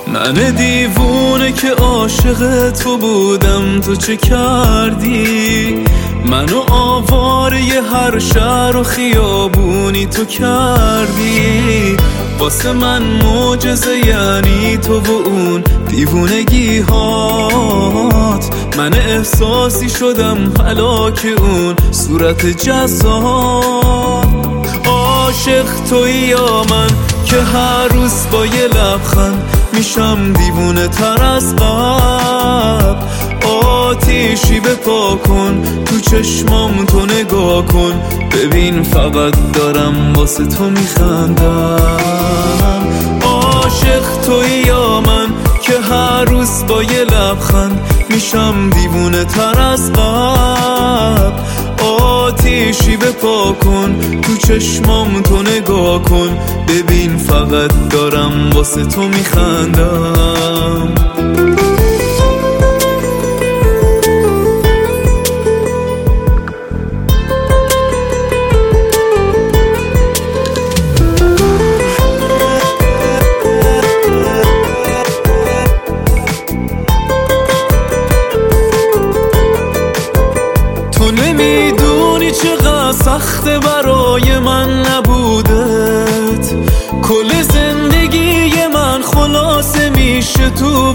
من دیوونه که عاشق تو بودم، تو چه کردی؟ منو آواره هر شهر و خیابونی تو کردی. واسه من معجزه یعنی تو و اون دیوونگی هات. من احساسی شدم هلاک اون صورت جزات. عاشق تویی یا من که هر روز با یه لبخند میشم دیوونه تر از قبل. آتیشی بپا کن تو چشمام، تو نگاه کن ببین فقط دارم واسه تو میخندم. عاشق تویی یا من که هر روز با یه لبخند میشم دیوونه تر از قبل. آتیشی بپا کن تو چشمام، تو نگاه کن ببین فقط دارم واسه تو میخندم. تو نمیدونی چقدر سخته برای من نبودت. کل زندگی من خلاصه میشه تو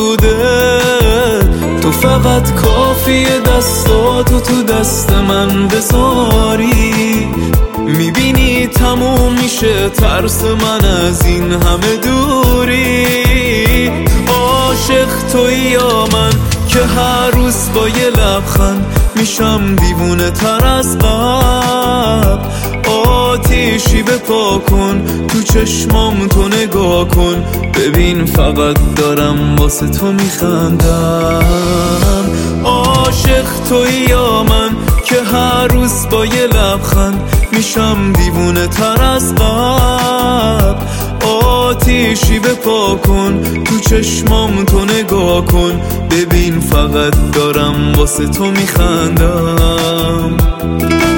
وجودت. تو فقط کافیه دستاتو تو دست من بذاری، میبینی تموم میشه ترس من از این همه دوری. عاشق تویی یا من که هر روز با یه لبخند میشم دیوونه تر از قبل. آتیشی بپا کن تو چشمام، تو نگاه کن ببین فقط دارم واسه تو میخندم. عاشق تویی یا من که هر روز با یه لبخند میشم دیوونه تر از قبل. آتیشی بپا کن تو چشمام، تو نگاه کن ببین فقط دارم واسه تو میخندم.